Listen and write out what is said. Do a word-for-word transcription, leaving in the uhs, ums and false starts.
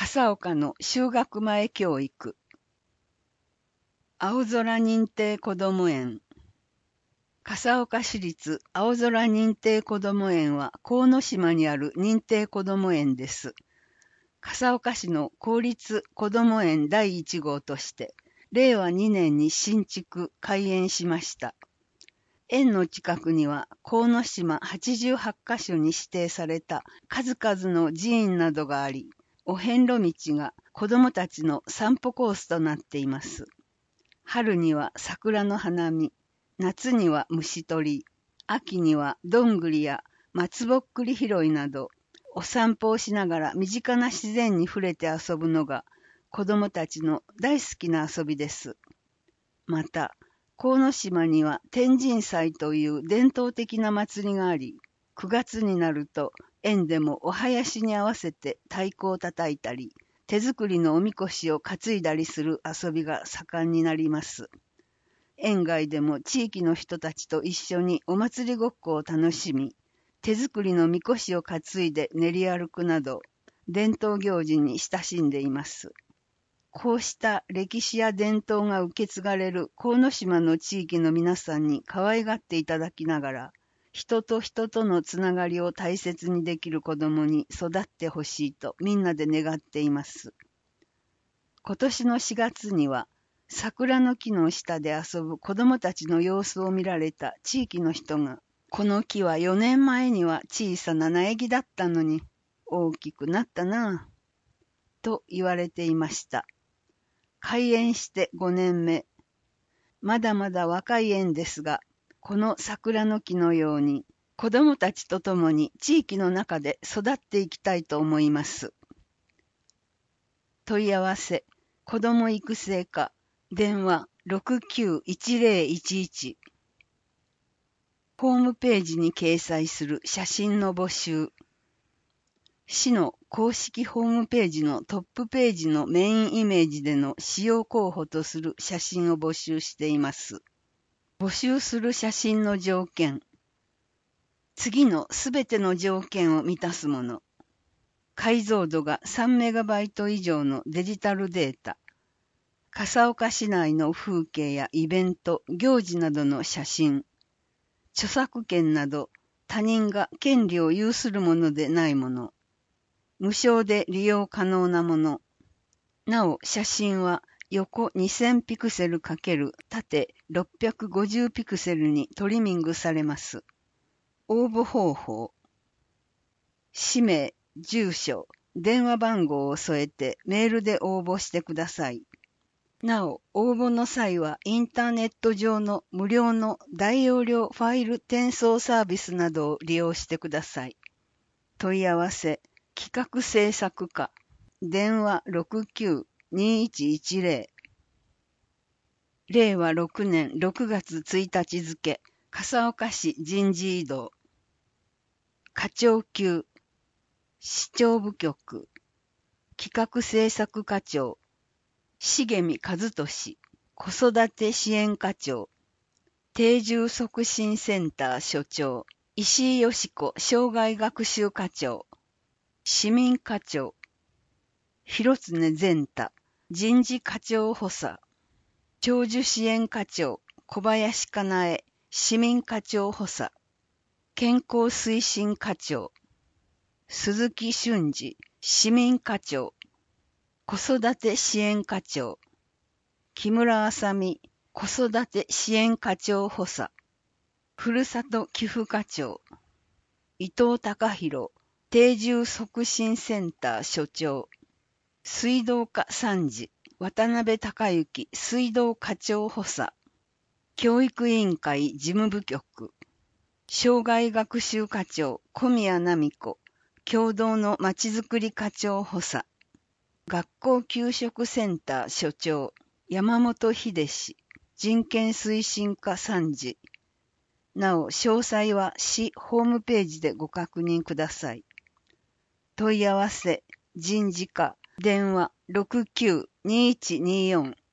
笠岡の就学前教育。青空認定こども園。笠岡市立青空認定こども園は鴻島にある認定こども園です。笠岡市の公立こども園だいいち号として、れいわにねんに新築開園しました。園の近くには鴻島はちじゅうはちカ所に指定された数々の寺院などがあり、お遍路道が子どもたちの散歩コースとなっています。春には桜の花見、夏には虫取り、秋にはどんぐりや松ぼっくり拾いなど、お散歩をしながら身近な自然に触れて遊ぶのが子どもたちの大好きな遊びです。また、鴻島には天神祭という伝統的な祭りがあり、くがつになると園でもお囃子に合わせて太鼓を叩いたり、手作りのおみこしを担いだりする遊びが盛んになります。園外でも地域の人たちと一緒にお祭りごっこを楽しみ、手作りのみこしを担いで練り歩くなど、伝統行事に親しんでいます。こうした歴史や伝統が受け継がれる鴻島の地域の皆さんに可愛がっていただきながら、人と人とのつながりを大切にできる子供に育ってほしいとみんなで願っています。今年のしがつには、桜の木の下で遊ぶ子供たちの様子を見られた地域の人が、この木はよねんまえには小さな苗木だったのに、大きくなったなぁ、と言われていました。開園してごねんめ。まだまだ若い園ですが、この桜の木のように、子供たちと共に地域の中で育っていきたいと思います。問い合わせ、子ども育成課、電話 ろくきゅういちぜろいちいち。ホームページに掲載する写真の募集。市の公式ホームページのトップページのメインイメージでの使用候補とする写真を募集しています。募集する写真の条件。次のすべての条件を満たすもの。解像度がさんメガバイト以上のデジタルデータ。笠岡市内の風景やイベント、行事などの写真。著作権など他人が権利を有するものでないもの。無償で利用可能なもの。なお、写真は横にせんピクセル×縦ろっぴゃくごじゅうピクセルにトリミングされます。応募方法。氏名、住所、電話番号を添えてメールで応募してください。なお、応募の際はインターネット上の無料の大容量ファイル転送サービスなどを利用してください。問い合わせ、企画制作課、電話 ろくきゅうにいちいちぜろ。れいわろくねんろくがつついたち付、笠岡市人事異動。課長級、市長部局、企画制作課長、重見和俊、子育て支援課長、定住促進センター所長、石井よし子障害学習課長、市民課長、広常善太、人事課長補佐、長寿支援課長、小林かなえ、市民課長補佐、健康推進課長、鈴木俊二、市民課長、子育て支援課長、木村あさみ、子育て支援課長補佐、ふるさと寄付課長、伊藤隆弘、定住促進センター所長、水道課参事、渡辺隆之、水道課長補佐、教育委員会事務部局、障害学習課長、小宮奈美子、共同のまちづくり課長補佐、学校給食センター所長、山本秀氏、人権推進課参事。なお、詳細は市ホームページでご確認ください。問い合わせ、人事課、電話 ろくきゅうにいちによん